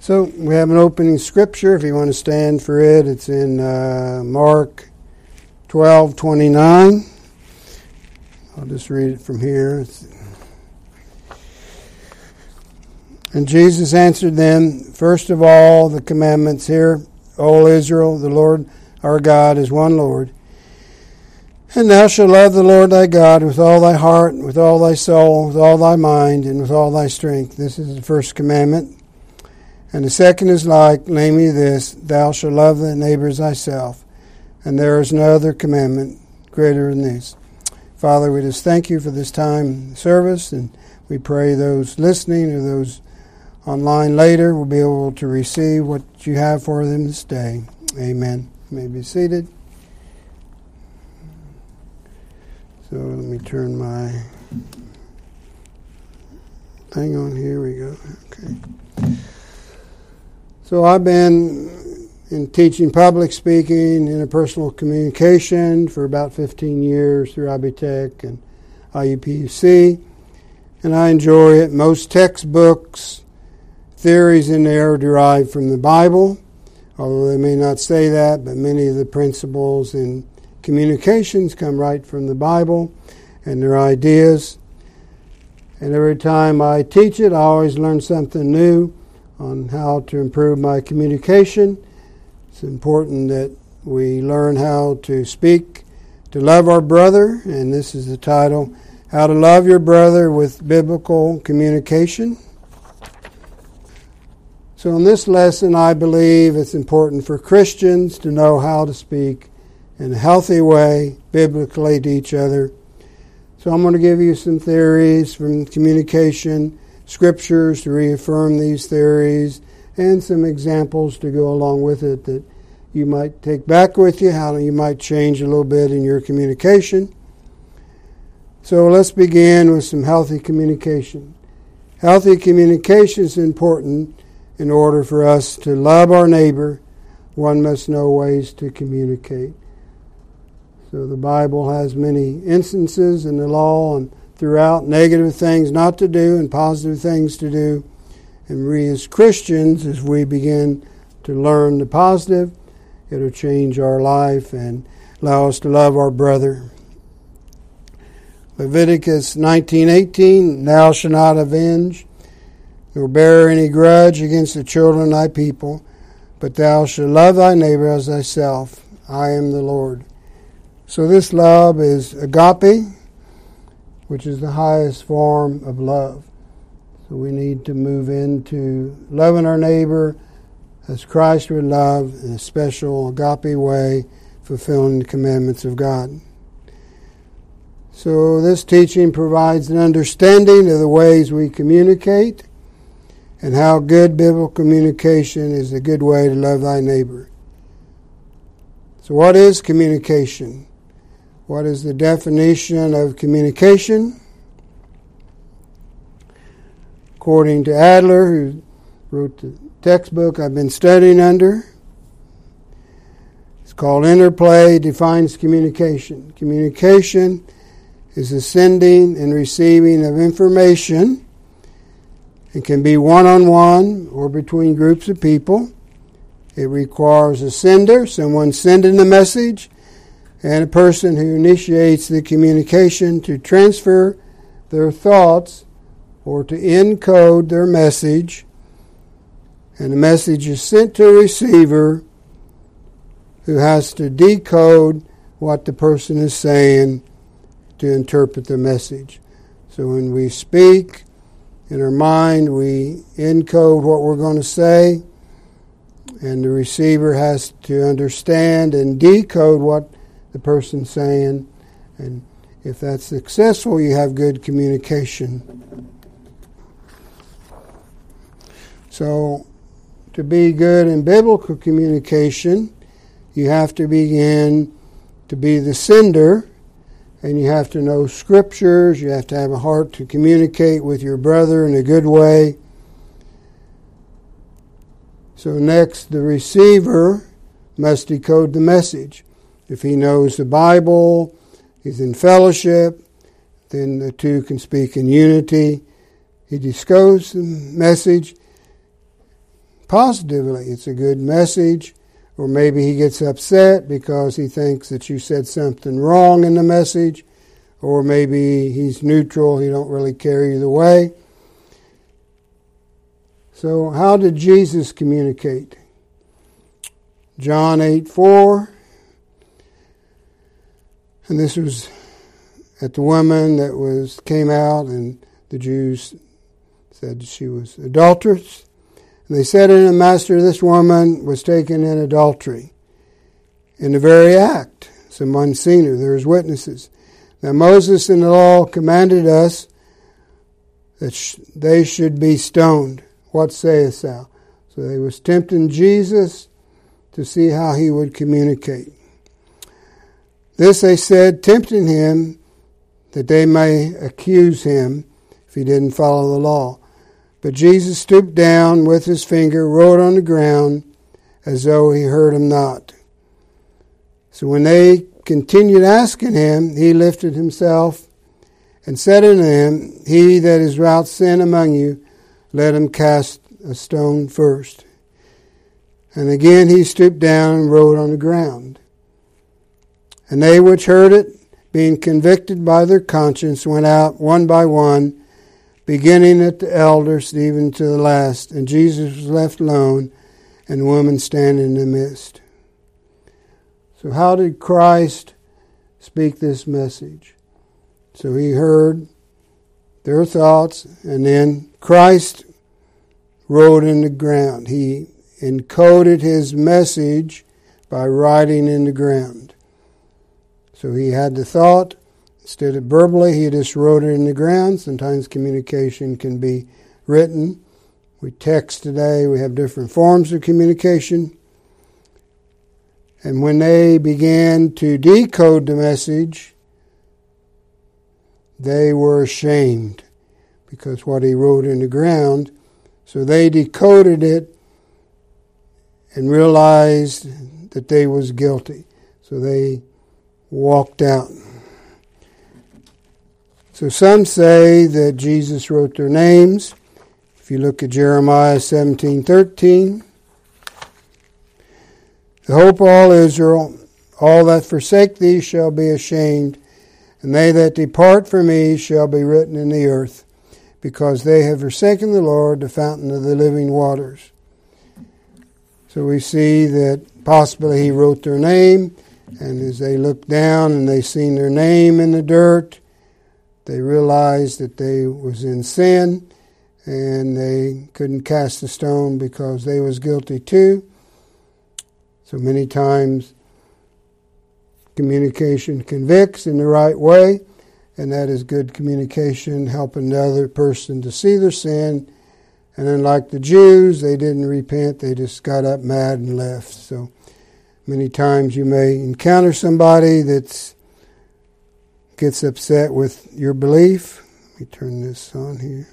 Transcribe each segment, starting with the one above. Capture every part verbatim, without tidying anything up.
So we have an opening scripture. If you want to stand for it, it's in uh, Mark twelve twenty-nine. I'll just read it from here. And Jesus answered them, first of all, the commandments here, O Israel, the Lord our God is one Lord. And thou shalt love the Lord thy God with all thy heart, with all thy soul, with all thy mind, and with all thy strength. This is the first commandment. And the second is like, namely this, thou shalt love thy neighbor as thyself. And there is no other commandment greater than this. Father, we just thank you for this time service, and we pray those listening or those online later will be able to receive what you have for them this day. Amen. You may be seated. So let me turn my thing on. Here we go. Okay. So I've been in teaching public speaking, interpersonal communication for about fifteen years through I B Tech and I U P U C, and I enjoy it. Most textbooks, theories in there are derived from the Bible, although they may not say that, but many of the principles in communications come right from the Bible and their ideas. And every time I teach it, I always learn something new on how to improve my communication. It's important that we learn how to speak, to love our brother, and this is the title, How to Love Your Brother with Biblical Communication. So in this lesson, I believe it's important for Christians to know how to speak in a healthy way, biblically, to each other. So I'm going to give you some theories from communication, scriptures to reaffirm these theories, and some examples to go along with it that you might take back with you, how you might change a little bit in your communication. So let's begin with some healthy communication. Healthy communication is important. In order for us to love our neighbor, one must know ways to communicate. So the Bible has many instances in the law and throughout, negative things not to do and positive things to do. And we as Christians, as we begin to learn the positive, it'll change our life and allow us to love our brother. Leviticus nineteen eighteen, thou shalt not avenge, nor bear any grudge against the children of thy people, but thou shalt love thy neighbor as thyself. I am the Lord. So this love is agape, which is the highest form of love. So we need to move into loving our neighbor as Christ would love in a special agape way, fulfilling the commandments of God. So this teaching provides an understanding of the ways we communicate and how good biblical communication is a good way to love thy neighbor. So what is communication? What is the definition of communication? According to Adler, who wrote the textbook I've been studying under, it's called Interplay, defines communication. Communication is the sending and receiving of information. It can be one-on-one or between groups of people. It requires a sender, someone sending the message, and a person who initiates the communication to transfer their thoughts or to encode their message. And the message is sent to a receiver who has to decode what the person is saying to interpret the message. So when we speak, in our mind, we encode what we're going to say, and the receiver has to understand and decode what the person's saying. And if that's successful, you have good communication. So to be good in biblical communication, you have to begin to be the sender, and you have to know scriptures. You have to have a heart to communicate with your brother in a good way. So next, the receiver must decode the message. If he knows the Bible, he's in fellowship, then the two can speak in unity. He decodes the message, positively. It's a good message. Or maybe he gets upset because he thinks that you said something wrong in the message. Or maybe he's neutral. He don't really care either way. So how did Jesus communicate? John eight four. And this was at the woman that was came out, and the Jews said she was adulterous. And they said unto the Master, this woman was taken in adultery, in the very act. Someone seen her. There was witnesses. Now Moses in the law commanded us that sh- they should be stoned. What sayest thou? So they was tempting Jesus to see how he would communicate. This they said, tempting him, that they may accuse him if he didn't follow the law. But Jesus stooped down with his finger, wrote on the ground, as though he heard him not. So when they continued asking him, he lifted himself and said unto them, he that is without sin among you, let him cast a stone first. And again he stooped down and wrote on the ground. And they which heard it, being convicted by their conscience, went out one by one, beginning at the elders, even to the last. And Jesus was left alone, and the woman standing in the midst. So how did Christ speak this message? So he heard their thoughts, and then Christ wrote in the ground. He encoded his message by writing in the ground. So he had the thought. Instead of verbally, he just wrote it in the ground. Sometimes communication can be written. We text today. We have different forms of communication. And when they began to decode the message, they were ashamed because what he wrote in the ground. So they decoded it and realized that they was guilty. So they walked out. So some say that Jesus wrote their names. If you look at Jeremiah seventeen thirteen, the hope of all Israel, all that forsake thee shall be ashamed, and they that depart from me shall be written in the earth, because they have forsaken the Lord, the fountain of the living waters. So we see that possibly he wrote their name, and as they looked down and they seen their name in the dirt, they realized that they was in sin, and they couldn't cast a stone because they was guilty too. So many times communication convicts in the right way, and that is good communication, helping the other person to see their sin. And then like the Jews, they didn't repent, they just got up mad and left. So many times you may encounter somebody that gets upset with your belief. Let me turn this on here.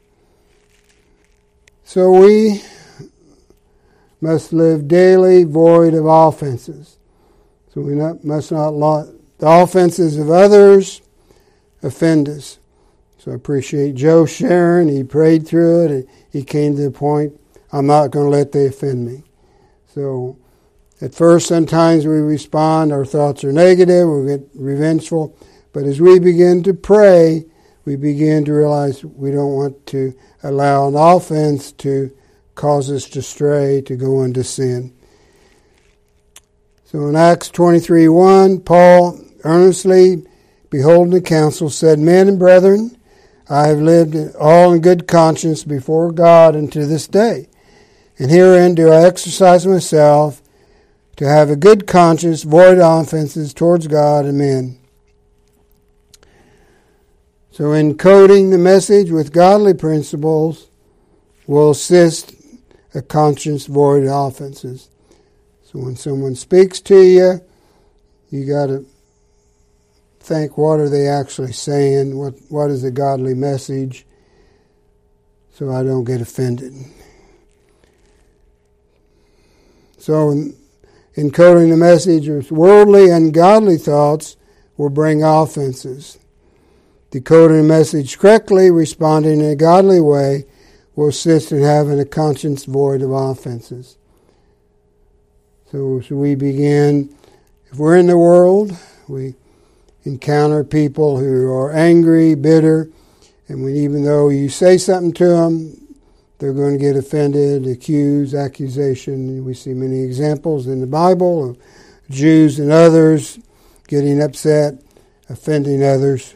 So we must live daily void of offenses. So we not, must not let the offenses of others offend us. So I appreciate Joe sharing. He prayed through it, and he came to the point, I'm not going to let they offend me. So at first, sometimes we respond, our thoughts are negative, we get revengeful. But as we begin to pray, we begin to realize we don't want to allow an offense to cause us to stray, to go into sin. So in Acts twenty-three one, Paul earnestly, beholding the council, said, Men and brethren, I have lived all in good conscience before God unto this day. And herein do I exercise myself to have a good conscience, void of offenses towards God and men. So encoding the message with godly principles will assist a conscience void of offenses. So when someone speaks to you, you got to think, what are they actually saying? What What is a godly message? So I don't get offended. So encoding the message with worldly and godly thoughts will bring offenses. Decoding the message correctly, responding in a godly way, will assist in having a conscience void of offenses. So as we begin, if we're in the world, we encounter people who are angry, bitter, and when, even though you say something to them, they're going to get offended, accuse, accusation. We see many examples in the Bible of Jews and others getting upset, offending others.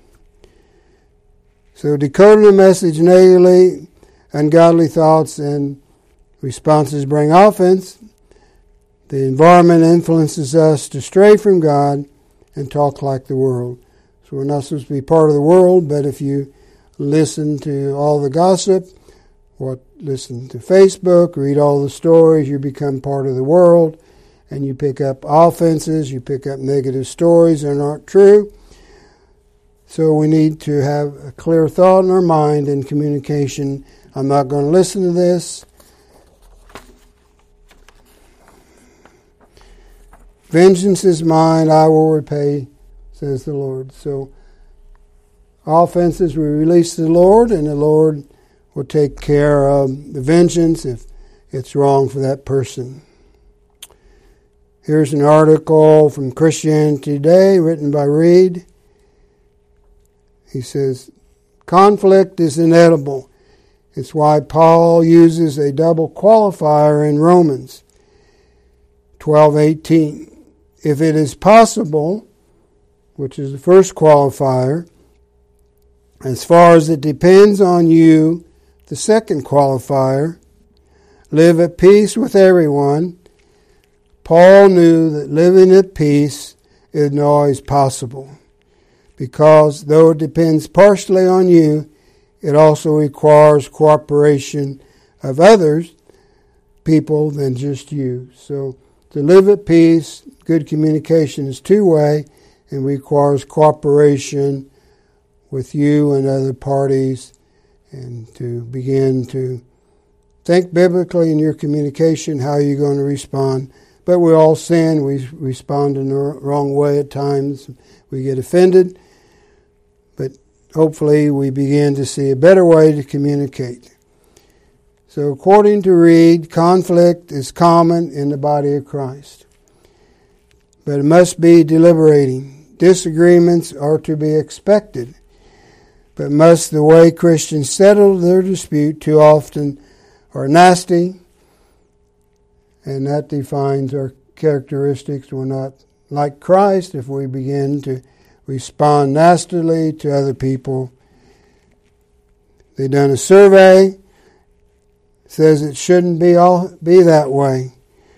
So decoding the message negatively, ungodly thoughts and responses bring offense. The environment influences us to stray from God and talk like the world. So we're not supposed to be part of the world, but if you listen to all the gossip, what listen to Facebook, read all the stories, you become part of the world, and you pick up offenses, you pick up negative stories that aren't true. So we need to have a clear thought in our mind and communication. I'm not going to listen to this. Vengeance is mine, I will repay, says the Lord. So offenses we release to the Lord, and the Lord will take care of the vengeance if it's wrong for that person. Here's an article from Christianity Today written by Reed. He says, conflict is inevitable. It's why Paul uses a double qualifier in Romans twelve eighteen. If it is possible, which is the first qualifier, as far as it depends on you, the second qualifier, live at peace with everyone. Paul knew that living at peace isn't always possible, because though it depends partially on you, it also requires cooperation of others, people, than just you. So to live at peace, good communication is two-way and requires cooperation with you and other parties, and to begin to think biblically in your communication how you're going to respond. But we all sin. We respond in the wrong way at times. We get offended. But hopefully we begin to see a better way to communicate. So according to Reed, conflict is common in the body of Christ. But it must be deliberating. Disagreements are to be expected. But must the way Christians settle their dispute too often are nasty, and that defines our characteristics. We're not like Christ if we begin to respond nastily to other people. They've done a survey. It says it shouldn't be all be that way.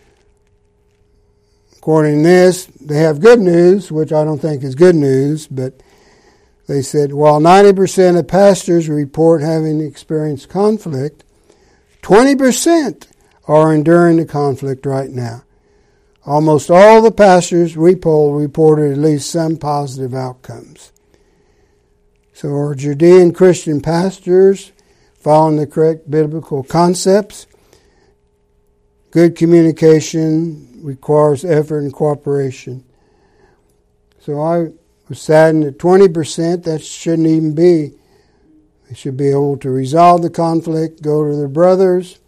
According to this, they have good news, which I don't think is good news, but they said while ninety percent of pastors report having experienced conflict, twenty percent are enduring the conflict right now. Almost all the pastors we polled reported at least some positive outcomes. So are Judean Christian pastors following the correct biblical concepts? Good communication requires effort and cooperation. So I was saddened at twenty percent. That shouldn't even be. They should be able to resolve the conflict, go to their brothers.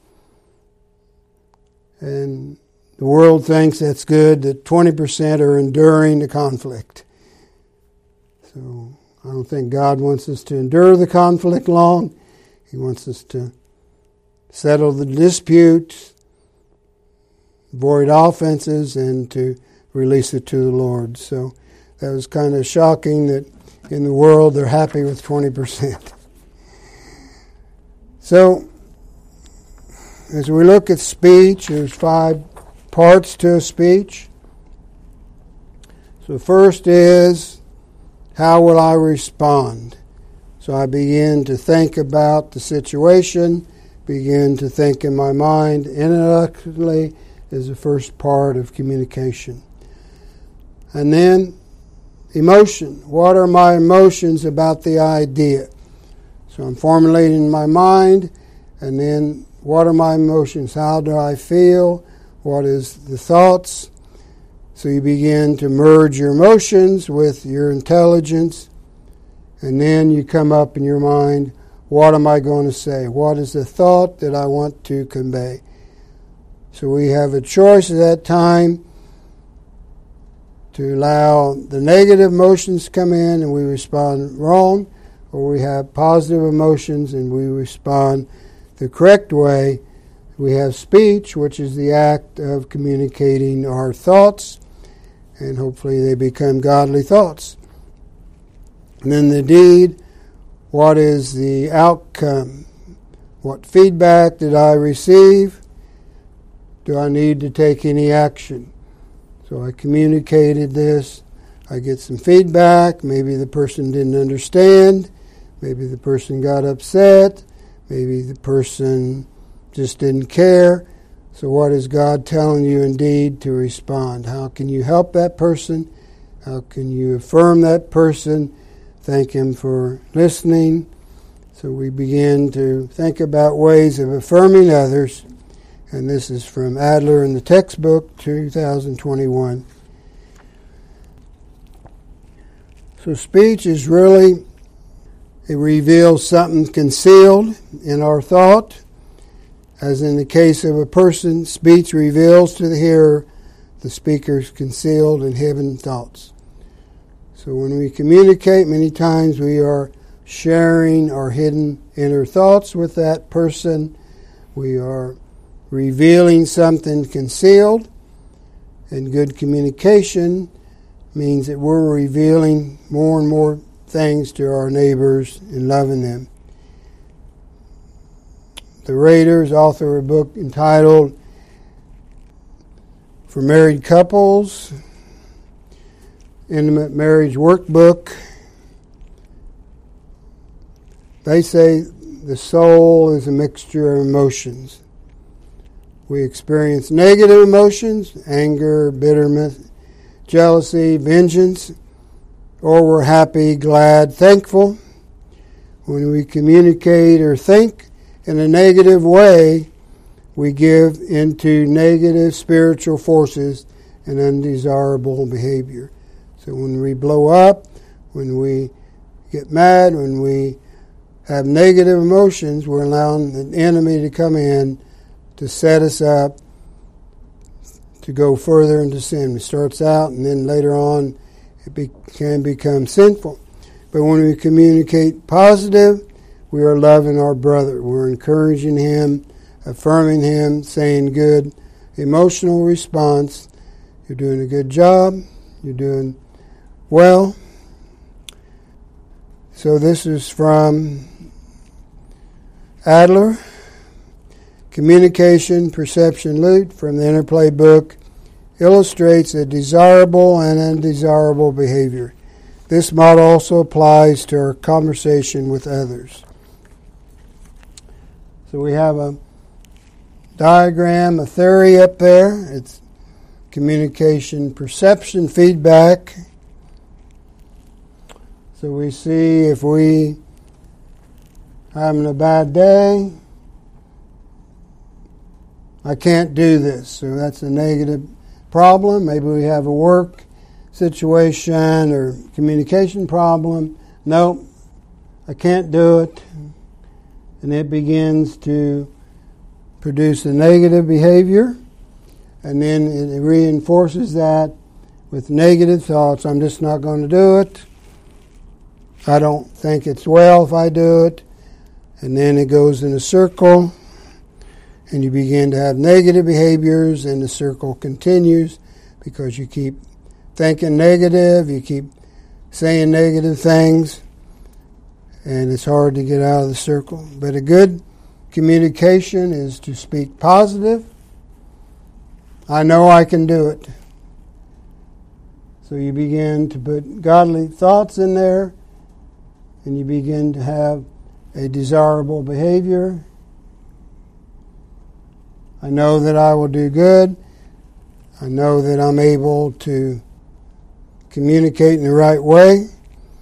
And the world thinks that's good, that twenty percent are enduring the conflict. So I don't think God wants us to endure the conflict long. He wants us to settle the dispute, avoid offenses, and to release it to the Lord. So that was kind of shocking that in the world they're happy with twenty percent. So as we look at speech, there's five parts to a speech. So first is, how will I respond? So I begin to think about the situation, begin to think in my mind. Intellectually is the first part of communication. And then emotion. What are my emotions about the idea? So I'm formulating in my mind, and then what are my emotions? How do I feel? What is the thoughts? So you begin to merge your emotions with your intelligence, and then you come up in your mind, what am I going to say? What is the thought that I want to convey? So we have a choice at that time to allow the negative emotions to come in and we respond wrong, or we have positive emotions and we respond the correct way. We have speech, which is the act of communicating our thoughts, and hopefully they become godly thoughts. And then the deed, what is the outcome? What feedback did I receive? Do I need to take any action? So I communicated this. I get some feedback. Maybe the person didn't understand. Maybe the person got upset. Maybe the person just didn't care. So what is God telling you indeed to respond? How can you help that person? How can you affirm that person? Thank him for listening. So we begin to think about ways of affirming others. And this is from Adler in the textbook, two thousand twenty-one. So speech is really, it reveals something concealed in our thought. As in the case of a person, speech reveals to the hearer the speaker's concealed and hidden thoughts. So when we communicate, many times we are sharing our hidden inner thoughts with that person. We are revealing something concealed, and good communication means that we're revealing more and more things to our neighbors and loving them. The Raiders author a book entitled For Married Couples, Intimate Marriage Workbook. They say the soul is a mixture of emotions. We experience negative emotions, anger, bitterness, jealousy, vengeance, or we're happy, glad, thankful. When we communicate or think in a negative way, we give into negative spiritual forces and undesirable behavior. So when we blow up, when we get mad, when we have negative emotions, we're allowing the enemy to come in to set us up to go further into sin. It starts out and then later on it be, can become sinful. But when we communicate positive, we are loving our brother. We're encouraging him, affirming him, saying good emotional response. You're doing a good job. You're doing well. So this is from Adler. Communication, Perception, Loot from the Interplay book illustrates a desirable and undesirable behavior. This model also applies to our conversation with others. So we have a diagram, a theory up there. It's communication, perception, feedback. So we see if we having a bad day, I can't do this. So that's a negative problem. Maybe we have a work situation or communication problem. No, I can't do it. And it begins to produce a negative behavior. And then it reinforces that with negative thoughts. I'm just not going to do it. I don't think it's well if I do it. And then it goes in a circle. And you begin to have negative behaviors, and the circle continues because you keep thinking negative, you keep saying negative things, and it's hard to get out of the circle. But a good communication is to speak positive. I know I can do it. So you begin to put godly thoughts in there, and you begin to have a desirable behavior. I know that I will do good. I know that I'm able to communicate in the right way.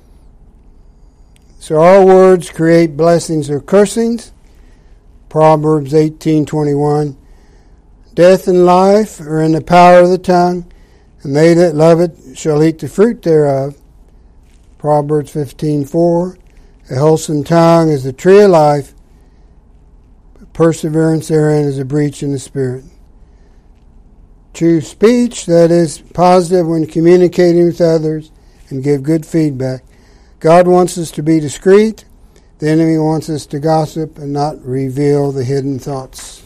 So our words create blessings or cursings. Proverbs eighteen twenty-one. Death and life are in the power of the tongue, and they that love it shall eat the fruit thereof. Proverbs fifteen four. A wholesome tongue is the tree of life, but perseverance therein is a breach in the spirit. Choose speech that is positive when communicating with others and give good feedback. God wants us to be discreet. The enemy wants us to gossip and not reveal the hidden thoughts.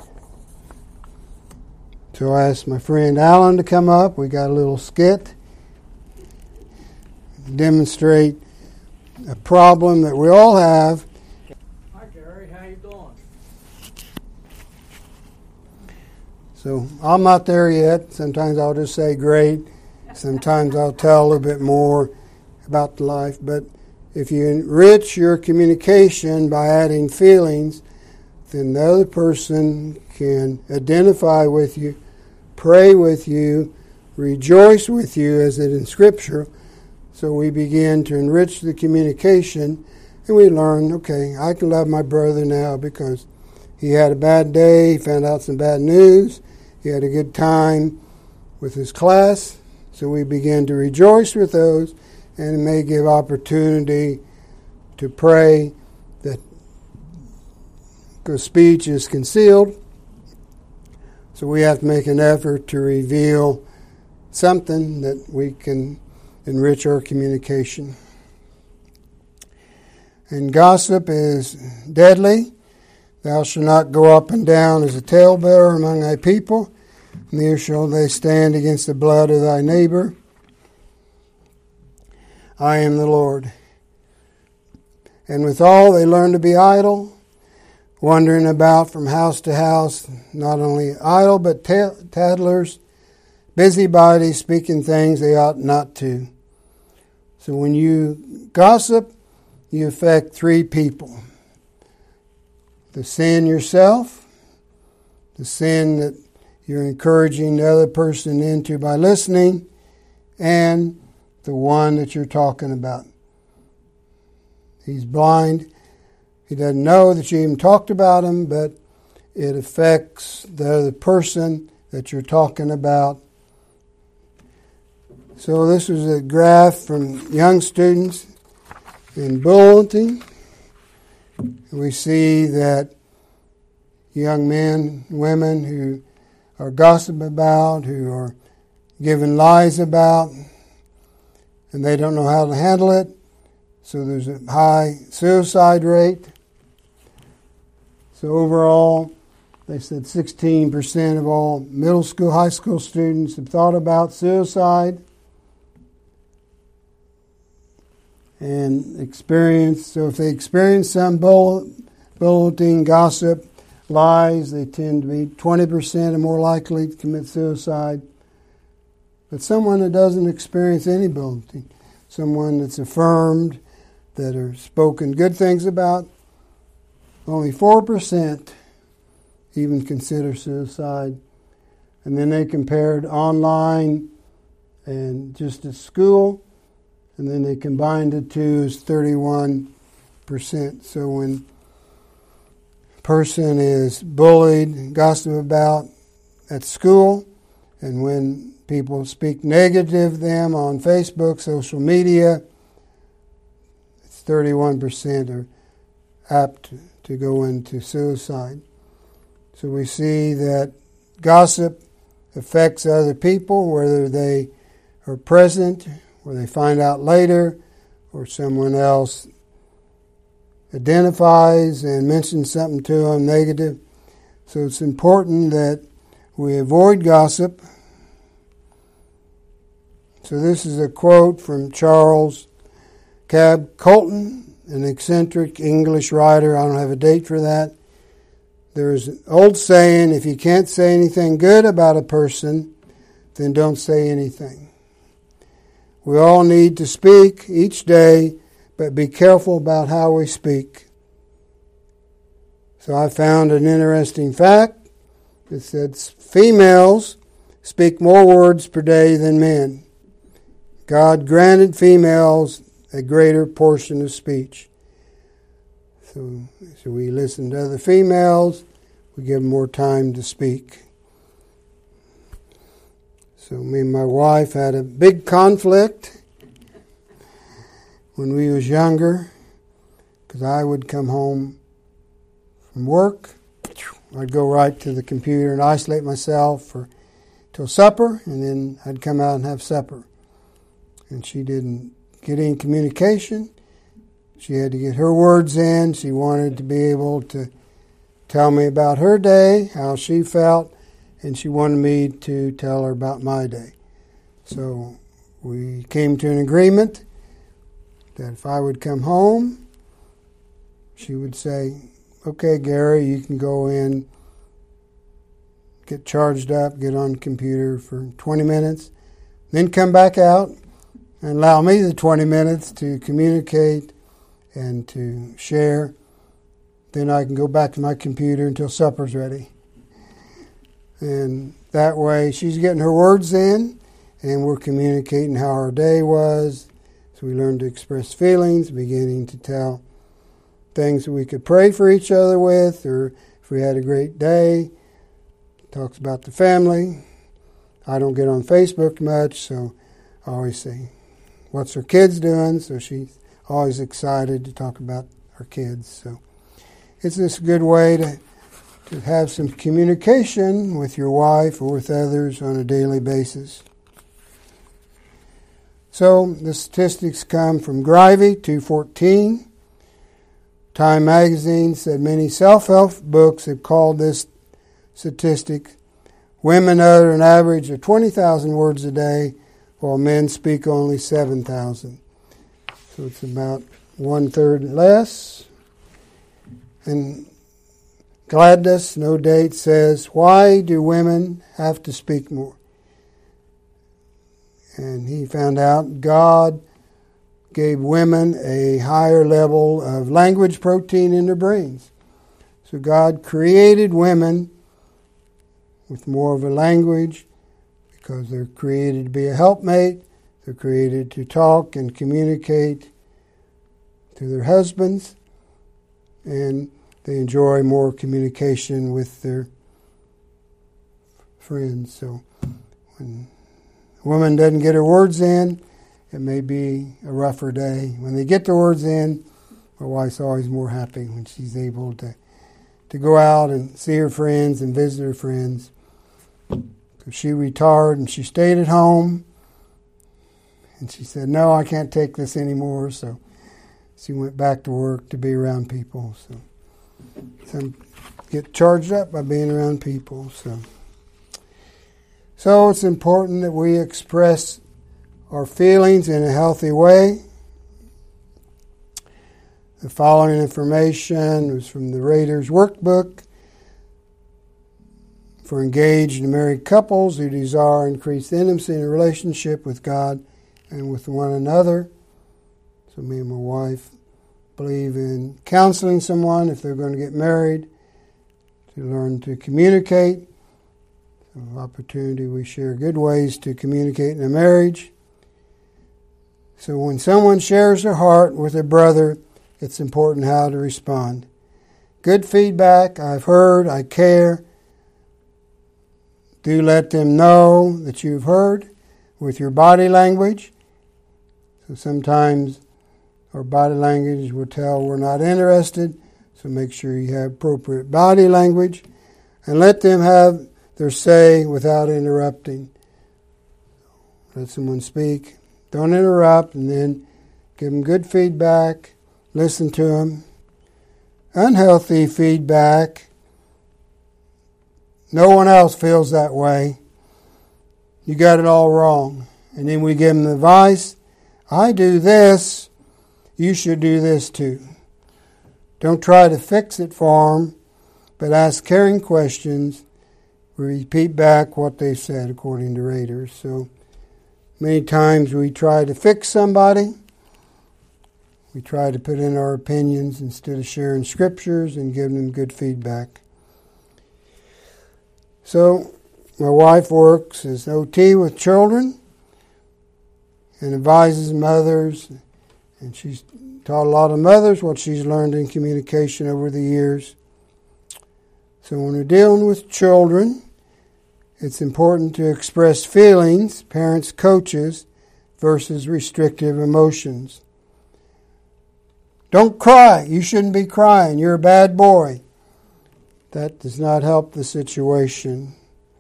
So I asked my friend Alan to come up. We got a little skit to demonstrate a problem that we all have. Hi Gary, how you doing? So I'm not there yet. Sometimes I'll just say great. Sometimes I'll tell a little bit more about the life. But if you enrich your communication by adding feelings, then the other person can identify with you, pray with you, rejoice with you, as it in Scripture. So we begin to enrich the communication, and we learn, okay, I can love my brother now because he had a bad day, he found out some bad news, he had a good time with his class. So we begin to rejoice with those, and it may give opportunity to pray that, because speech is concealed, so we have to make an effort to reveal something that we can enrich our communication. And gossip is deadly. Thou shalt not go up and down as a talebearer among thy people, neither shall they stand against the blood of thy neighbor. I am the Lord. And withal they learn to be idle, wandering about from house to house, not only idle, but tattlers, busybodies, speaking things they ought not to. So when you gossip, you affect three people. The sin yourself, the sin that you're encouraging the other person into by listening, and the one that you're talking about. He's blind. He doesn't know that you even talked about him, but it affects the other person that you're talking about. So this was a graph from young students in bulletin. We see that young men, women who are gossiped about, who are given lies about, and they don't know how to handle it. So there's a high suicide rate. So overall, they said sixteen percent of all middle school, high school students have thought about suicide and experience. So if they experience some bulletin, gossip, lies, they tend to be twenty percent are more likely to commit suicide. But someone that doesn't experience any bulletin, someone that's affirmed, that are spoken good things about, only four percent even consider suicide. And then they compared online and just at school, and then they combined the two as thirty-one percent. So when a person is bullied, gossiped about at school, and when people speak negative of them on Facebook, social media, it's thirty-one percent are apt to go into suicide. So we see that gossip affects other people, whether they are present, or they find out later, or someone else identifies and mentions something to them negative. So it's important that we avoid gossip. So this is a quote from Charles Cab Colton, an eccentric English writer. I don't have a date for that. There's an old saying, if you can't say anything good about a person, then don't say anything. We all need to speak each day, but be careful about how we speak. So I found an interesting fact. It says females speak more words per day than men. God granted females a greater portion of speech. So, so we listen to other females, we give them more time to speak. So me and my wife had a big conflict when we was younger. because I would come home from work. I'd go right to the computer and isolate myself for till supper, and then I'd come out and have supper. And she didn't get any communication. She had to get her words in. She wanted to be able to tell me about her day, how she felt, and she wanted me to tell her about my day. So we came to an agreement that if I would come home, she would say, okay, Gary, you can go in, get charged up, get on the computer for twenty minutes, then come back out and allow me the twenty minutes to communicate and to share. Then I can go back to my computer until supper's ready. And that way she's getting her words in, and we're communicating how our day was. So we learned to express feelings, beginning to tell things that we could pray for each other with, or if we had a great day. Talks about the family. I don't get on Facebook much, so I always say, what's her kids doing? So she's always excited to talk about her kids. So it's just a good way to, to have some communication with your wife or with others on a daily basis. So the statistics come from Grivey, two fourteen. Time magazine said many self-help books have called this statistic, women utter an average of twenty thousand words a day, while men speak only seven thousand. So it's about one-third less. And Gladys, no date, says, why do women have to speak more? And he found out God gave women a higher level of language protein in their brains. So God created women with more of a language because they're created to be a helpmate. They're created to talk and communicate to their husbands, and they enjoy more communication with their friends. So when a woman doesn't get her words in, it may be a rougher day. When they get the words in, my wife's always more happy when she's able to, to go out and see her friends and visit her friends. So she retired and she stayed at home. And she said, no, I can't take this anymore. So she went back to work to be around people. So some get charged up by being around people. So, so it's important that we express our feelings in a healthy way. The following information was from the Raiders Workbook for engaged and married couples who desire increased intimacy in a relationship with God and with one another. So me and my wife believe in counseling someone if they're going to get married, to learn to communicate. So opportunity, we share good ways to communicate in a marriage. So when someone shares their heart with a brother, it's important how to respond. Good feedback, I've heard, I care. Do let them know that you've heard with your body language. So sometimes our body language will tell we're not interested, so make sure you have appropriate body language. And let them have their say without interrupting. Let someone speak. Don't interrupt, and then give them good feedback. Listen to them. Unhealthy feedback. No one else feels that way. You got it all wrong. And then we give them advice. I do this. You should do this too. Don't try to fix it for them, but ask caring questions. Repeat back what they said according to Raiders. So many times we try to fix somebody. We try to put in our opinions instead of sharing scriptures and giving them good feedback. So my wife works as O T with children and advises mothers. And she's taught a lot of mothers what she's learned in communication over the years. So when we're dealing with children, it's important to express feelings, parents, coaches, versus restrictive emotions. Don't cry. You shouldn't be crying. You're a bad boy. That does not help the situation.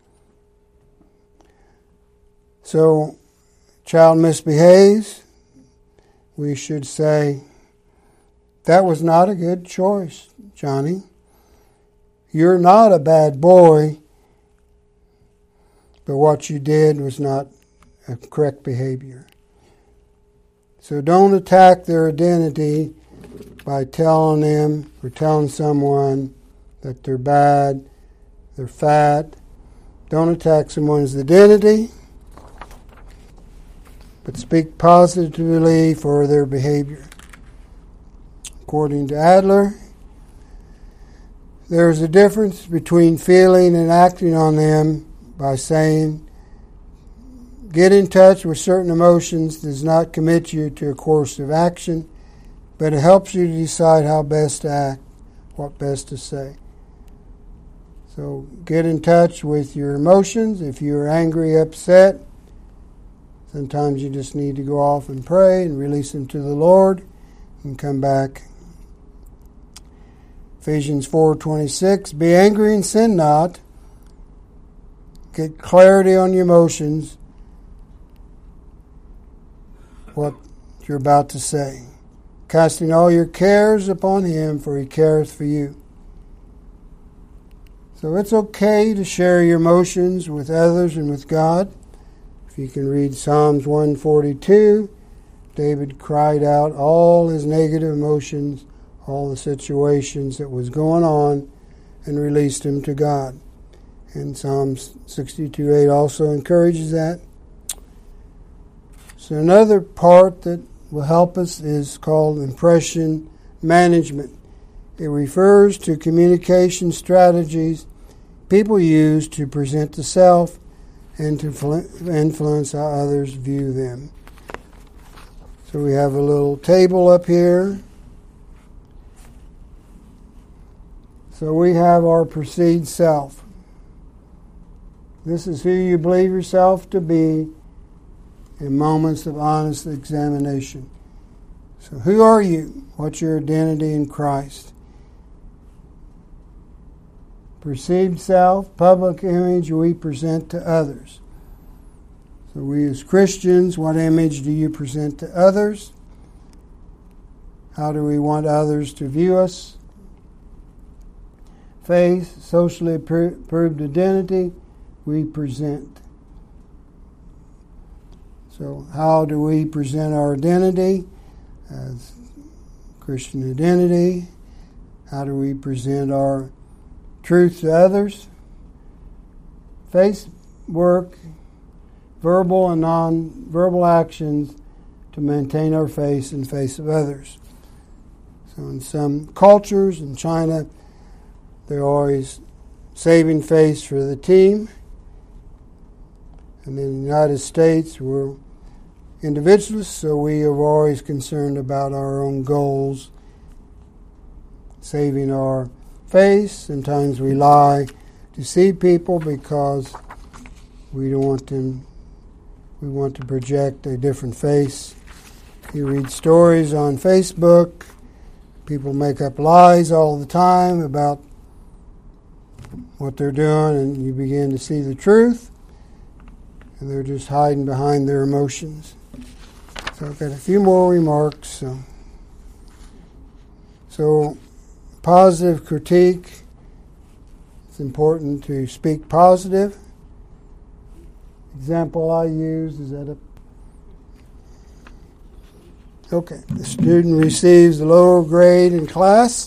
So, child misbehaves. We should say, that was not a good choice, Johnny. You're not a bad boy, but what you did was not a correct behavior. So don't attack their identity by telling them or telling someone that they're bad, they're fat. Don't attack someone's identity, but speak positively for their behavior. According to Adler, there is a difference between feeling and acting on them by saying, get in touch with certain emotions does not commit you to a course of action, but it helps you to decide how best to act, what best to say. So get in touch with your emotions. If you're angry, upset, sometimes you just need to go off and pray and release them to the Lord and come back. Ephesians four twenty-six, be angry and sin not. Get clarity on your emotions, what you're about to say. Casting all your cares upon him, for he careth for you. So it's okay to share your emotions with others and with God. If you can read Psalms one forty-two, David cried out all his negative emotions, all the situations that was going on, and released them to God. And Psalms sixty-two eight also encourages that. So another part that will help us is called impression management. It refers to communication strategies people use to present the self and to influence how others view them. So we have a little table up here. So we have our perceived self. This is who you believe yourself to be in moments of honest examination. So who are you? What's your identity in Christ? Perceived self, public image we present to others. So we as Christians, what image do you present to others? How do we want others to view us? Faith, socially approved identity we present. So how do we present our identity as Christian identity? How do we present our truth to others? Faith work, verbal and non-verbal actions to maintain our faith in the face of others. So in some cultures, in China, they're always saving face for the team. And in the United States, we're individualists, so we are always concerned about our own goals, saving our face. Sometimes we lie to deceive people because we don't want them, we want to project a different face. You read stories on Facebook, people make up lies all the time about what they're doing, and you begin to see the truth, and they're just hiding behind their emotions. So I've got a few more remarks. So, so positive critique. It's important to speak positive. Example I use is that a okay, the student receives a lower grade in class.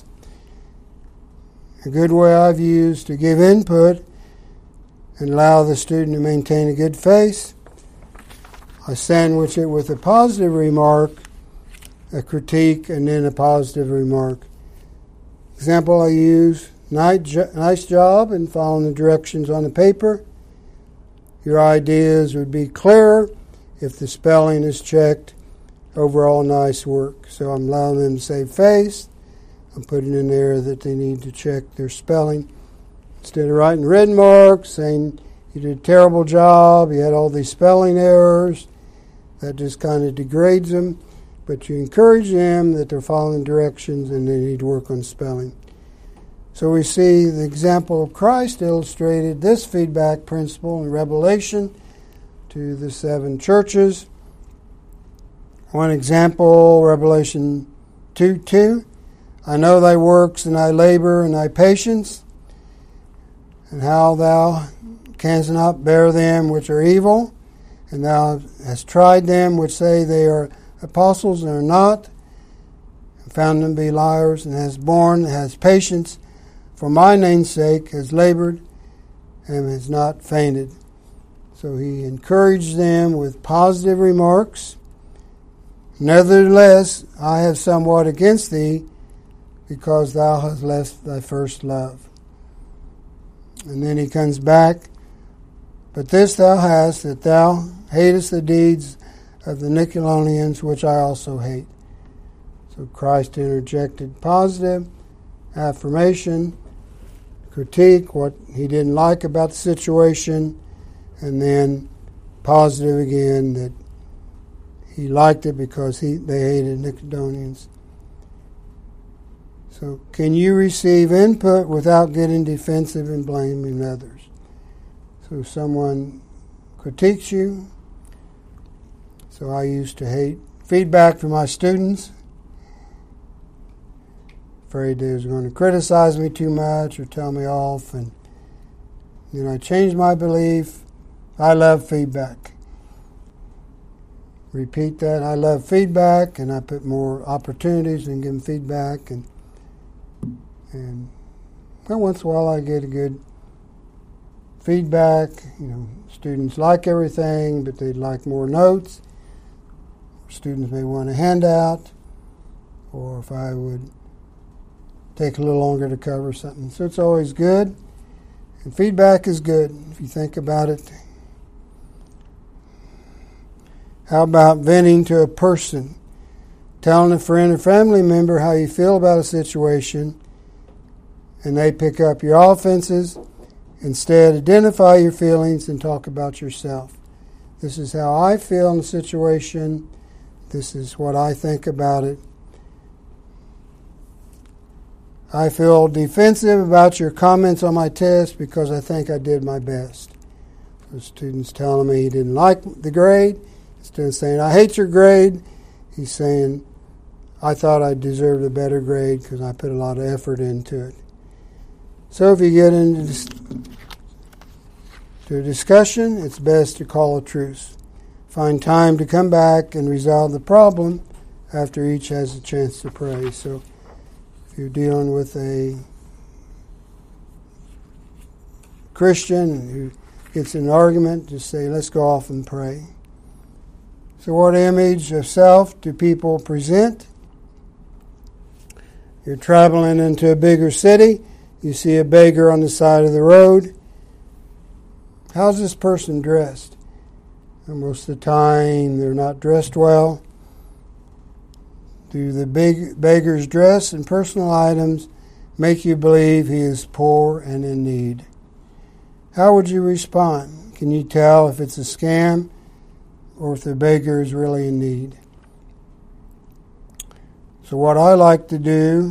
A good way I've used to give input and allow the student to maintain a good face. I sandwich it with a positive remark, a critique, and then a positive remark. Example I use, nice job in following the directions on the paper. Your ideas would be clearer if the spelling is checked. Overall, nice work. So I'm allowing them to save face. I'm putting in there that they need to check their spelling. Instead of writing red marks, saying you did a terrible job, you had all these spelling errors, that just kind of degrades them. but you encourage them that they're following directions and they need to work on spelling. So we see the example of Christ illustrated this feedback principle in Revelation to the seven churches. One example, Revelation two two. I know thy works and thy labor and thy patience, and how thou canst not bear them which are evil, and thou hast tried them which say they are apostles and are not, and found them be liars, and hast borne, and hast patience, for my name's sake, has labored, and has not fainted. So he encouraged them with positive remarks. Nevertheless, I have somewhat against thee, because thou hast left thy first love. And then he comes back. But this thou hast, that thou hatest the deeds of the Nicolaitans, which I also hate. So Christ interjected positive affirmation, critique, what he didn't like about the situation, and then positive again, that he liked it because he they hated Nicolaitans. So can you receive input without getting defensive and blaming others? So someone critiques you. So I used to hate feedback from my students. Afraid they was going to criticize me too much or tell me off. And then I changed my belief. I love feedback. Repeat that. I love feedback, and I put more opportunities and give them feedback. And and well, once in a while I get a good feedback. You know, students like everything, but they'd like more notes. Students may want a handout, or if I would take a little longer to cover something. So it's always good, and feedback is good if you think about it. How about venting to a person? Telling a friend or family member how you feel about a situation, and they pick up your offenses. Instead, identify your feelings and talk about yourself. This is how I feel in the situation. This is what I think about it. I feel defensive about your comments on my test because I think I did my best. The student's telling me he didn't like the grade. Instead of saying, I hate your grade, he's saying, I thought I deserved a better grade because I put a lot of effort into it. So if you get into this, to a discussion, it's best to call a truce. Find time to come back and resolve the problem after each has a chance to pray. So if you're dealing with a Christian who gets in an argument, just say, let's go off and pray. So what image of self do people present? You're traveling into a bigger city. You see a beggar on the side of the road. How's this person dressed? And most of the time, they're not dressed well. Do the big beggar's dress and personal items make you believe he is poor and in need? How would you respond? Can you tell if it's a scam or if the beggar is really in need? So what I like to do,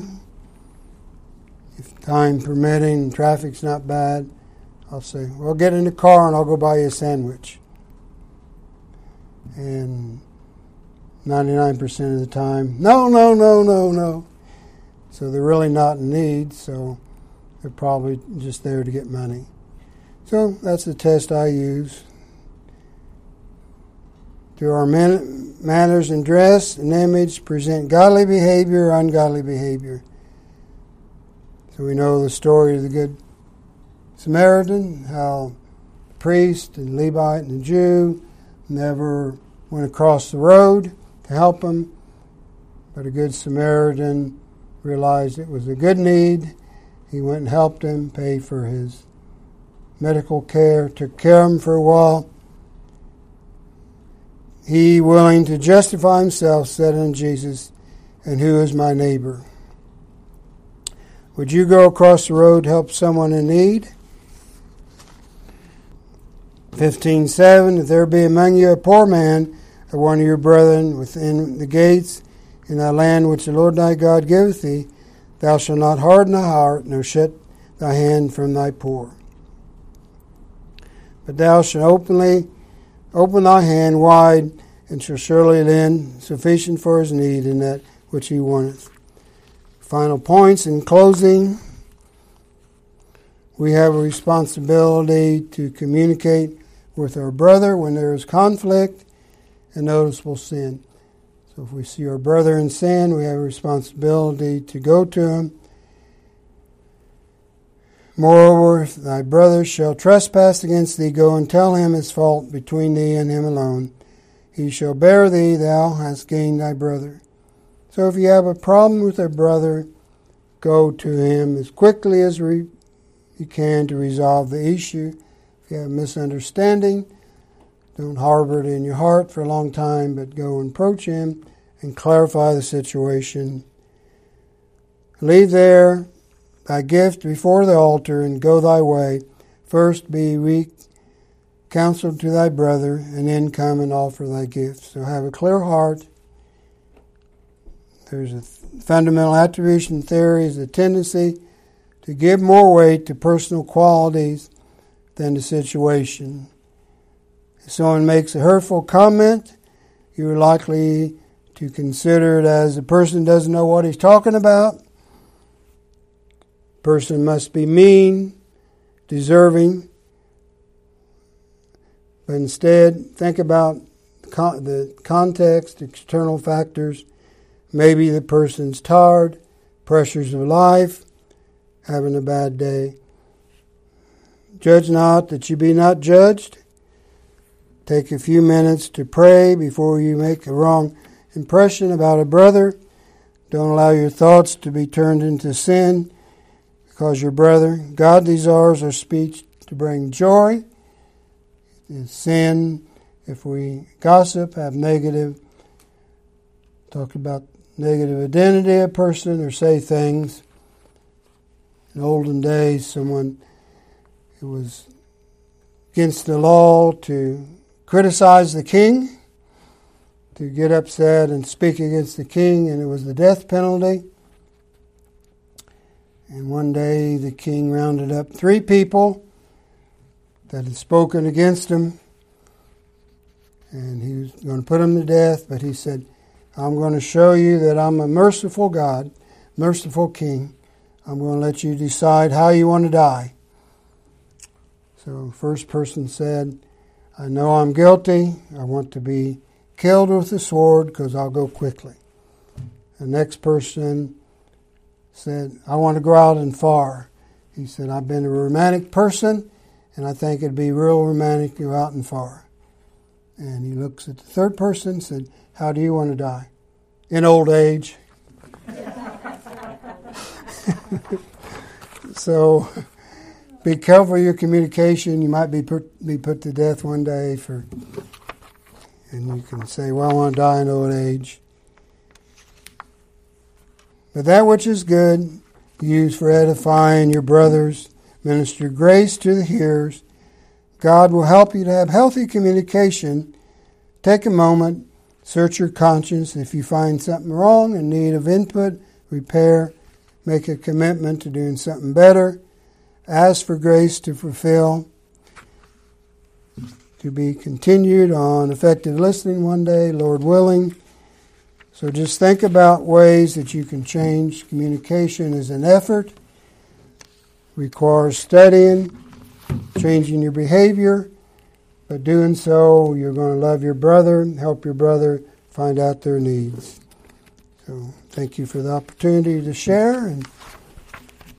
if time permitting and traffic's not bad, I'll say, well, get in the car and I'll go buy you a sandwich. And ninety-nine percent of the time, no, no, no, no, no. So they're really not in need, so they're probably just there to get money. So that's the test I use. Do our man- manners and dress and image present godly behavior or ungodly behavior? So we know the story of the Good Samaritan, how the priest and Levite and the Jew never went across the road to help him, but a Good Samaritan realized it was a good need. He went and helped him, paid for his medical care, took care of him for a while. He, willing to justify himself, said unto Jesus, and who is my neighbor? Would you go across the road to help someone in need? fifteen seven, if there be among you a poor man of one of your brethren within the gates in thy land which the Lord thy God giveth thee, thou shalt not harden thy heart, nor shut thy hand from thy poor. But thou shalt openly open thy hand wide, and shall surely lend sufficient for his need in that which he wanteth. Final points in closing. We have a responsibility to communicate with our brother when there is conflict and noticeable sin. So if we see our brother in sin, we have a responsibility to go to him. Moreover, if thy brother shall trespass against thee, go and tell him his fault between thee and him alone. He shall bear thee, thou hast gained thy brother. So if you have a problem with a brother, go to him as quickly as re- you can to resolve the issue. If you have a misunderstanding, don't harbor it in your heart for a long time, but go and approach him and clarify the situation. Leave there thy gift before the altar and go thy way. First be weak, counsel to thy brother, and then come and offer thy gift. So have a clear heart. There's a fundamental attribution theory is a tendency to give more weight to personal qualities than the situation. If someone makes a hurtful comment, you're likely to consider it as the person doesn't know what he's talking about. Person must be mean, deserving. But instead, think about the context, external factors. Maybe the person's tired, pressures of life, having a bad day. Judge not that you be not judged. Take a few minutes to pray before you make a wrong impression about a brother. Don't allow your thoughts to be turned into sin because your brother. God desires our speech to bring joy. It's sin if we gossip, have negative, talk about negative identity of a person or say things. In olden days, someone, it was against the law to criticize the king, to get upset and speak against the king, and it was the death penalty. And one day the king rounded up three people that had spoken against him, and he was going to put them to death, but he said, I'm going to show you that I'm a merciful God, merciful king. I'm going to let you decide how you want to die. So first person said, I know I'm guilty. I want to be killed with the sword because I'll go quickly. The next person said, I want to go out and far. He said, I've been a romantic person, and I think it'd be real romantic to go out and far. And he looks at the third person and said, how do you want to die? In old age. So be careful of your communication. You might be put, be put to death one day for, and you can say, well, I want to die in old age. But that which is good, use for edifying your brothers, minister grace to the hearers. God will help you to have healthy communication. Take a moment, search your conscience. If you find something wrong in need of input, repair, make a commitment to doing something better. Ask for grace to fulfill. To be continued on effective listening one day, Lord willing. So just think about ways that you can change. Communication is an effort. Requires studying, changing your behavior. But doing so, you're going to love your brother, help your brother find out their needs. So thank you for the opportunity to share, and